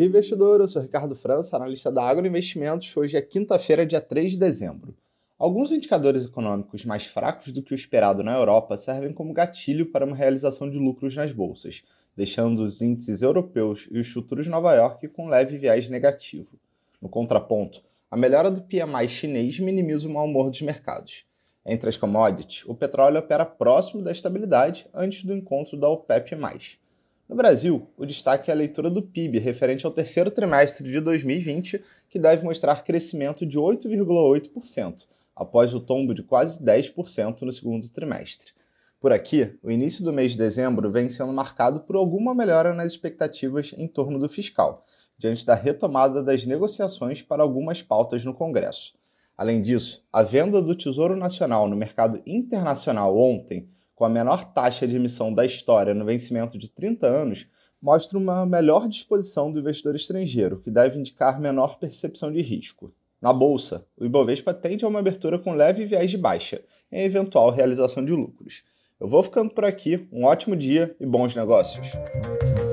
dia, investidor. Eu sou Ricardo França, analista da Agro Investimentos. Hoje é quinta-feira, dia 3 de dezembro. Alguns indicadores econômicos mais fracos do que o esperado na Europa servem como gatilho para uma realização de lucros nas bolsas, deixando os índices europeus e os futuros de Nova York com leve viés negativo. No contraponto, a melhora do PMI chinês minimiza o mau humor dos mercados. Entre as commodities, o petróleo opera próximo da estabilidade antes do encontro da OPEP+. No Brasil, o destaque é a leitura do PIB referente ao terceiro trimestre de 2020, que deve mostrar crescimento de 8,8%, após o tombo de quase 10% no segundo trimestre. Por aqui, o início do mês de dezembro vem sendo marcado por alguma melhora nas expectativas em torno do fiscal, diante da retomada das negociações para algumas pautas no Congresso. Além disso, a venda do Tesouro Nacional no mercado internacional ontem, com a menor taxa de emissão da história no vencimento de 30 anos, mostra uma melhor disposição do investidor estrangeiro, que deve indicar menor percepção de risco. Na Bolsa, o Ibovespa tende a uma abertura com leve viés de baixa, em eventual realização de lucros. Eu vou ficando por aqui, um ótimo dia e bons negócios!